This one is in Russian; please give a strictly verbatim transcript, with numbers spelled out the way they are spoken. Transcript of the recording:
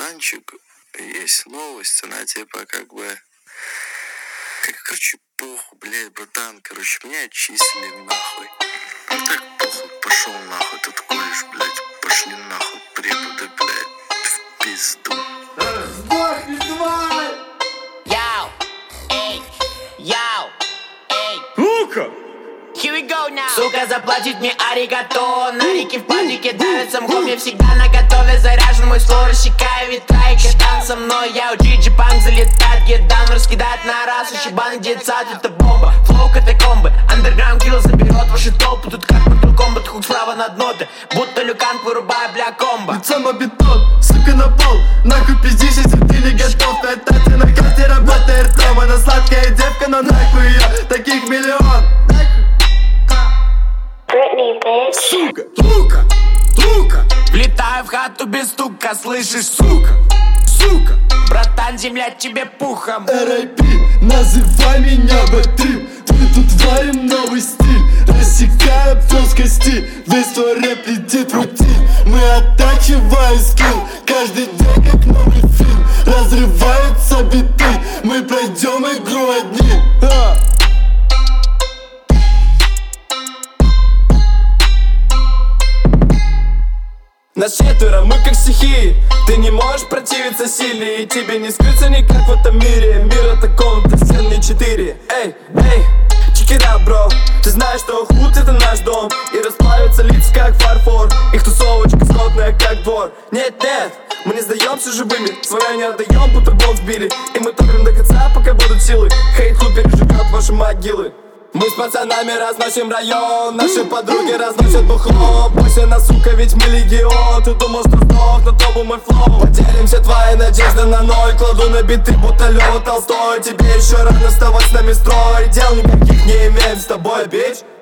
братанчик, есть новость, она типа как бы... Короче, похуй, блядь, братан, короче, меня отчислили нахуй. Ну так похуй, пошел нахуй, тут колледж, блядь, пошли нахуй, преподы, блядь, в пизду. Сдохни, тварь! Йоу, эй, йоу, эй. Сука! Here we go now. Сука заплатит мне аригато. На реке в падике давится мхом. Я всегда наготове, заряжен мой слой. Рассекаю ветра и катан со мной. Я у джиджи панк залетает, гедан раскидает на раз. Ущебан детсад, это бомба. Флоу катакомбы, андерграунд килл заберет ваши толпы. Тут как Mortal Kombat, хук справа над ноты. Будто люканг вырубая, бля, комбо. Лицом об бетон, сука на пол. Нахуй пиздишь, если ты не готов. Твоя тачка на карте работает ртом. Она сладкая девка, но нахуй ее таких миллион. Britney, bitch. Сука, сука, сука. Влетаю в хату без стука, слышишь, Сука, сука. братан, земля тебе пухом. эр ай пи, называй меня Батрим. Мы тут варим новый стиль, рассекая плоскости. Весь твой рэп летит в рутин. Мы оттачиваем скилл, каждый день как новый фильм. Разрываются биты, мы пройдем игру одни. а. Нас четверо, мы как стихии. Ты не можешь противиться силе, и тебе не скрыться никак в этом мире. Мир это комната, вселенной четыре. Эй, эй, check it out, bro. Ты знаешь, что худ это наш дом. И расплавятся лица как фарфор. Их тусовочка скотная как двор. Нет, нет, мы не сдаемся живыми. Своя не отдаем, будто болт сбили. И мы топим до конца, пока будут силы. Хейт-клуб переживет ваши могилы. Мы с пацанами разносим район. Наши подруги разносят бухло. Бойся нас, сука, ведь мы легион. Ты думал, что сдох, но то был мой флоу. Поделим все твои надежды на ноль. Кладу на биты, будто Лёва Толстой. Тебе еще рано вставать с нами строй. Дел никаких не имеем с тобой, бич.